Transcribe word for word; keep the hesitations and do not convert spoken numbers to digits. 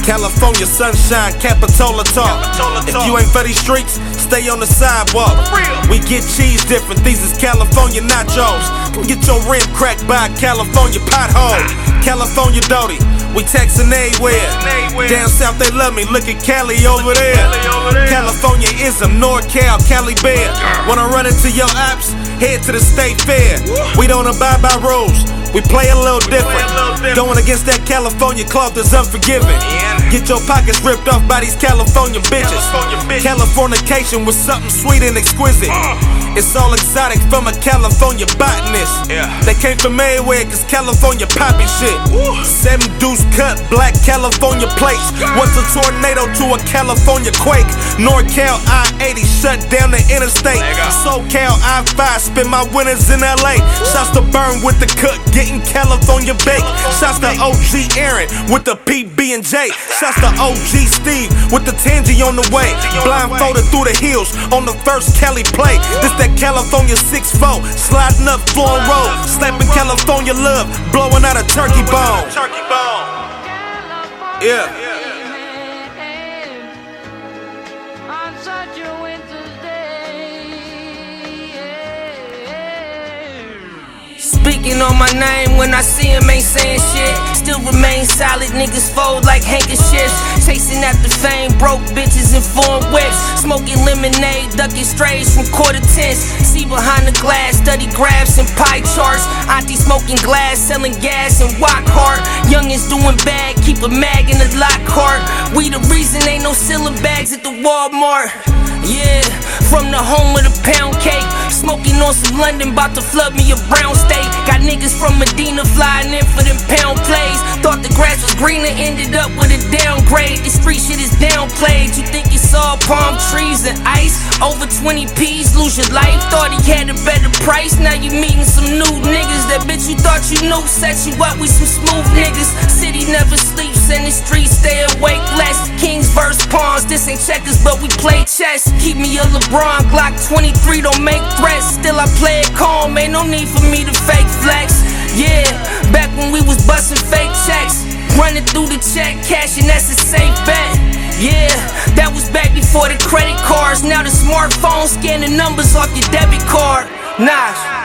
California sunshine, Capitola talk. Capitola If talk. you ain't for these streets, stay on the sidewalk. We get cheese different, these is California nachos. Come get your rim cracked by a California pothole. California Doty, we textin' everywhere. Down south they love me, look at Cali over there. California ism, NorCal, Cali Bear. Wanna run into your ops? Head to the state fair. We don't abide by rules, we play a little different. Going against that California cloth is unforgiving. Get your pockets ripped off by these California bitches. Californication was something sweet and exquisite. It's all exotic from a California botanist. They came from everywhere cause California poppin' shit. Seven deuce cut, black California plates. What's a tornado to a California quake? NorCal I eighty shut down the interstate. SoCal I five spend my winters in L A. Shots to Burn with the cook, getting California baked. Shots to O G Aaron with the P B and J. Shots to O G Steve with the Tangy on the way. Blindfolded through the hills on the first Cali play. This that California six four, sliding up Florin Road, slapping California love, blowing out a turkey bone. Yeah. On such a winter's day. Speaking on my name when I see him ain't saying shit. Still remain solid, niggas fold like handkerchiefs. Chasing after fame, broke bitches in foreign whips. Smoking lemonade, ducking strays from quarter tents. See behind the glass, study graphs and pie charts. Auntie smoking glass, selling gas and walk hard. Youngins doing bad, keep a mag in the lock cart. We the reason ain't no ceiling bags at the Walmart. Yeah, from the home of the pound cake. Smoking on some London, bout to flood me a brown steak. Got niggas from Medina flying in for them pound plays. Thought the grass was greener, ended up with a downgrade. This street shit is downplayed. You think it's all palm trees and ice? Over twenty P's, lose your life. Thought he had a better price. Now you meeting some new niggas. That bitch you thought you knew set you up with some smooth niggas. City never sleeps and the streets stay awake less. Kings versus pawns, this ain't checkers but we play chess. Keep me a LeBron Glock twenty-three, don't make threats. Still I play it calm, ain't no need for me to fake flex. Yeah, back when we was busting fake checks, running through the check, cashing, that's a safe bet. Yeah, that was back before the credit cards. Now the smartphone scanning numbers off your debit card. Nah.